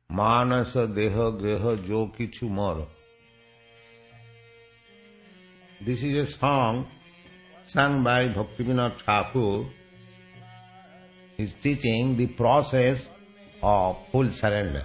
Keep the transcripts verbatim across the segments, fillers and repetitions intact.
Manasa deha geha jo kichu mor. This is a song sung by Bhaktivinoda Thakur. He is teaching the process of full surrender.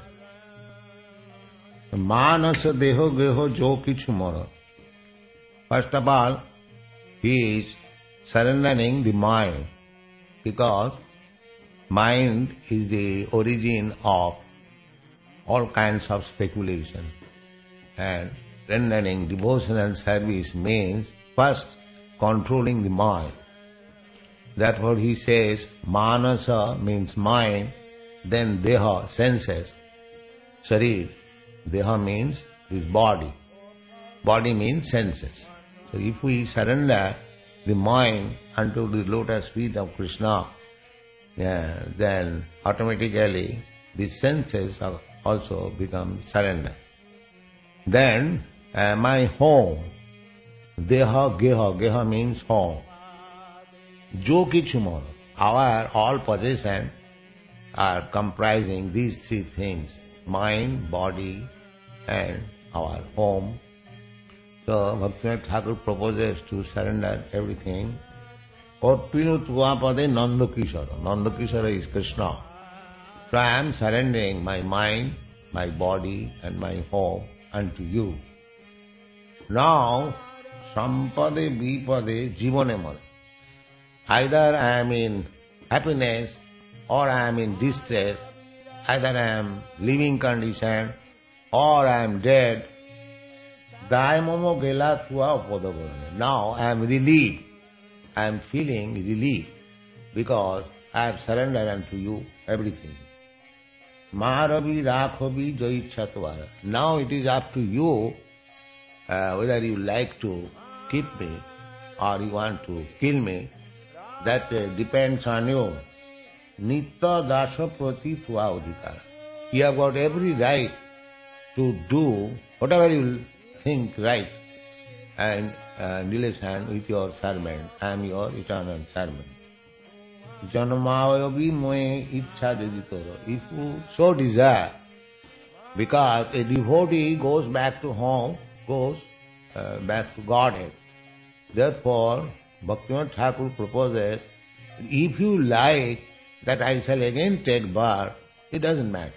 Manasa deho geho jo kichu mor. First of all, he is surrendering the mind, because mind is the origin of all kinds of speculation. And rendering devotional service means first controlling the mind. Therefore he says, Manasa means mind, then Deha, senses, Sharir. Deha means this body. Body means senses. So if we surrender the mind unto the lotus feet of Krishna, yeah, then automatically the senses are also become surrender. Then uh, my home, Deha Geha, Geha means home. Jo kichu mor, our all possessions are comprising these three things, mind, body and our home. So Bhaktivinoda Thakur proposes to surrender everything. Korpinu Tvapade Nanda Kishara. Nanda Kishara is Krishna. So I am surrendering my mind, my body and my home unto you. Now, Sampade Vipade Jivane Mare. Either I am in happiness or I am in distress, either I am living condition or I am dead. Now I am relieved. I am feeling relief because I have surrendered unto you everything. Maravi Rakhavi Jaichatvara. Now it is up to you uh, whether you like to keep me or you want to kill me. That uh, depends on you. Nitya Dasha Prati Tva Adhikara. You have got every right to do whatever you think right and uh, relation with your servant. I am your eternal servant. Janmavayavi moe ichha deditoro. If you so desire, because a devotee goes back to home, goes uh, back to Godhead. Therefore, Bhaktivinoda Thakur proposes, if you like that I shall again take birth, it doesn't matter.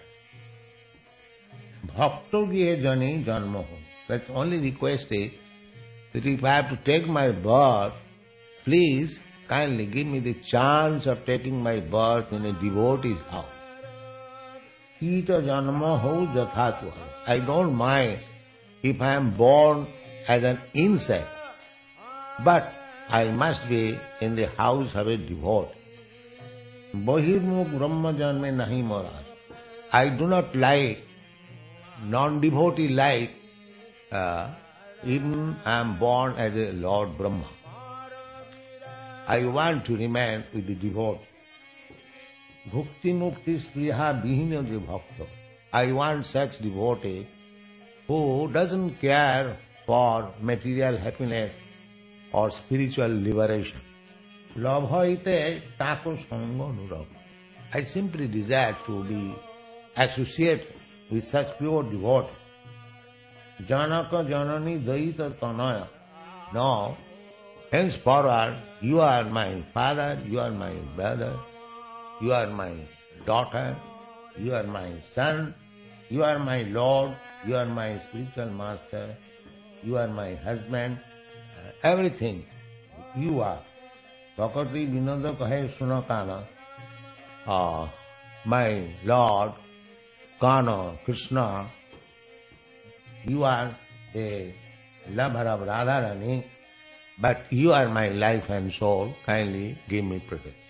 Bhakto giye jani janma ho. That's only request is that if I have to take my birth, please kindly give me the chance of taking my birth in a devotee's house. Kita janma ho jathatu. I don't mind if I am born as an insect, but I must be in the house of a devotee. Bahirmukh brahma janme nahi moraj. I do not like non-devotee like uh, even I am born as a Lord Brahma. I want to remain with the devotee. Bhukti mukti spriha bihina de bhakta. I want such devotee who doesn't care for material happiness or spiritual liberation. Labhaite tako sanga nurab. I simply desire to be associated with such pure devotee. Janaka janani daita tanaya. Now, henceforward, you are my father, you are my brother, you are my daughter, you are my son, you are my Lord, you are my spiritual master, you are my husband, uh, everything you are. Prakati Vinada kahe suna kana. Uh, my Lord, Kana, Krishna, you are a lover of Radharani, but you are my life and soul. Kindly give me protection.